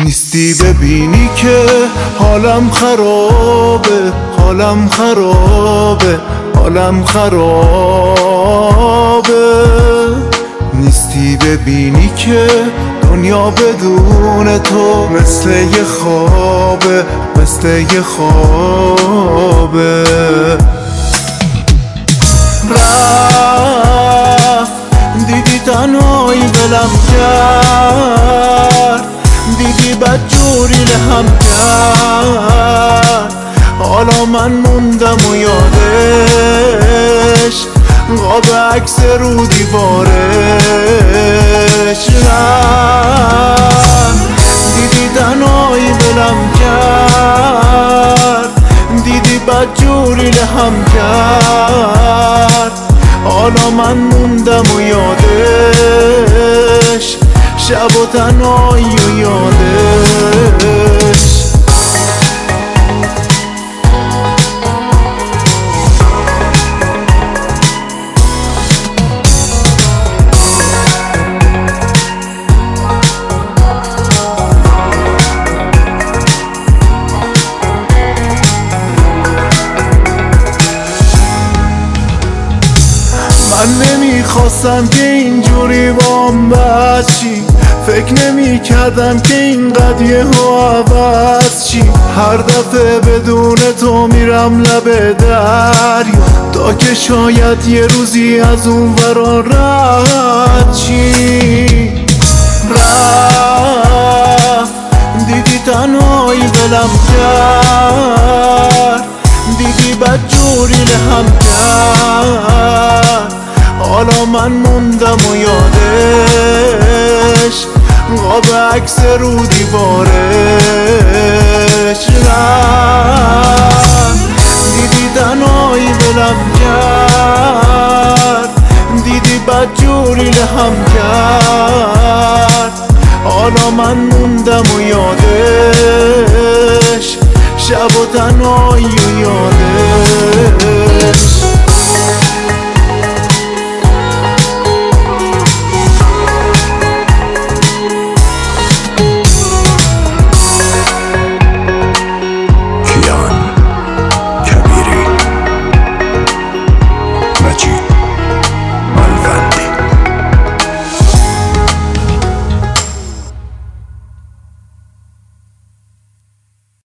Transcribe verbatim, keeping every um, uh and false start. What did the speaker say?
نیستی ببینی که حالم خرابه، حالم خرابه، حالم خرابه. نیستی ببینی که دنیا بدون تو مثل یه خوابه، مثل یه خوابه. رفت دیدی تنهایی ولم کرد، دیدی بدجوری لهم کرد. حالا من موندم و یادش قاب عکس رو دیوارش. رفت دیدی تنهایی ولم کرد، دیدی بدجوری لهم کرد. حالا من موندم و یادش شب و تنهایی و یادش. من نمیخواستم که اینجوری بام بچی، فکر نمی کردم که اینقدر یهو عوض چی. هر دفعه بدون تو میرم لب دریا، تا که شاید یه روزی از اون ورا رد چی. رفت دیدی تنهایی ولم کرد، دیدی بدجوری لهم کرد. حالا من موندم و یادش قاب عکس رو دیوارش. رفت دیدی تنهایی ولم کرد، دیدی بدجوری لهم کرد. حالا من موندم و یادش شب و تنهایی و یادش.